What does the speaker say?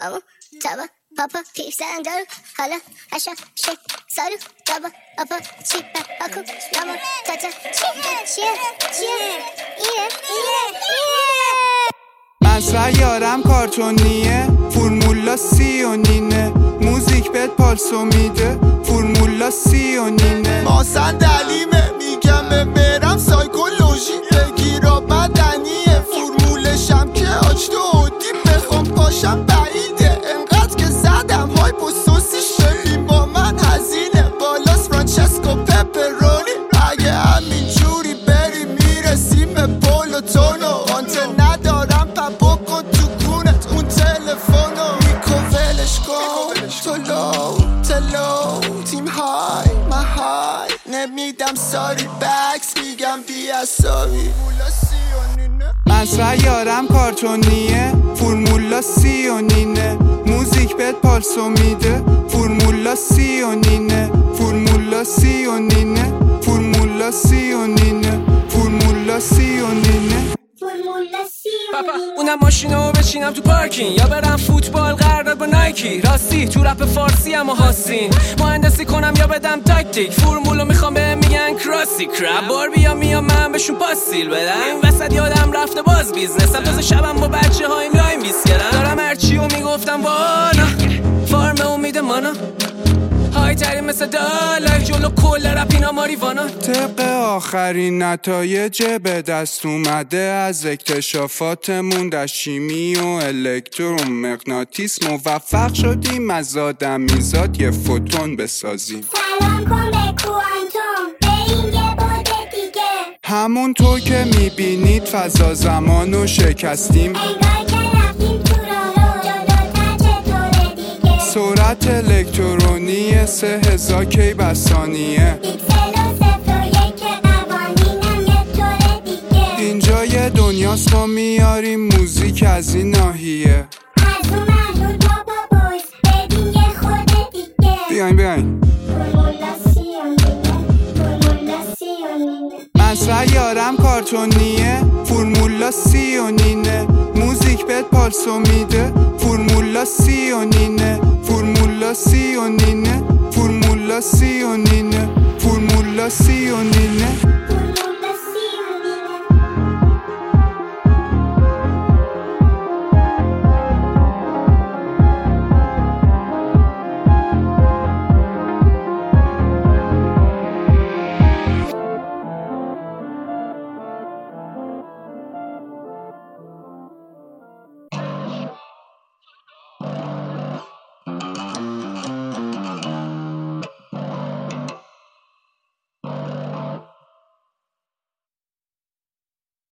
اما تابا پاپا پیرزن دارو حالا اشا شک سارو بابا پاپا چیپا پاکو نامو تاتا چیه من سیارم کارتونیه فرمولا سیونینه موزیک بهت پالسو میده فرمولا سیونینه ما صندلیمه میگم برم سایکولوژی بگیرا بدنیه فرمولشم که آجدو هودیم بخوام پاشم بعیده انقدر که زدم های بسوسیش ببین با من هزینه بالاس فرانچسکو پپرونی اگه همین جوری بری میرسیم به پولوتونو آنته ندارم پا بکن تو کونت اون تلفونو میکوولش کن تلو تیم های های نمیدم ساری بکس میگم بیاساری من سیارم کارتونیه فرمولا سیونینه موزیک بهت پالسو میده فرمولا سیونینه فرمولا سیونینه فرمولا سیونینه فرمولا سیونینه پاپا اونم ماشینو بچینم تو پارکینگ یا برم فوتبال قرارداد با نایکی راستی تو رپ فارسی هم هاستین مهندسی کنم یا بدم تاکتیک فرمولو میخوام بهم میگن کراسی کراب بار بیا من بهشون پاستیل بدم این وسط یادم رفته باز بیزنسم تازه شبم با بچه هایم لایم بیس کردم دارم هرچیو میگفتم وانا فارم امید مانا های ترین مثل دالای جلو کل رپ اینا ماریوانا طبق آخرین نتایج به دست اومده از اکتشافاتمون در شیمی و الکترومغناطیس موفق شدیم از آدمیزاد یه فوتون بسازیم سلام کن به کوانتوم به این یه بعد دیگه همونطور که میبینید فضا زمانو شکستیم انگار که رفتیم تو راهرو جلوتر چطوره دیگه سرعت الکترونی 3000 کی بر ثانیه پیکسل و 0 و 1 قوانینم یه طوره دیگه اینجا یه دنیاست ما میاریم موزیک از این ناحیه از اون محلول بابا بویز ببین یه خورده دیگه بیاین فرمولا سیونینه من سیارم کارتونیه فرمولا سیونینه موزیک بهت پالسو میده فرمولا سیونینه فرمولا سیونینه فرمولا سیونینه فرمولا سیونینه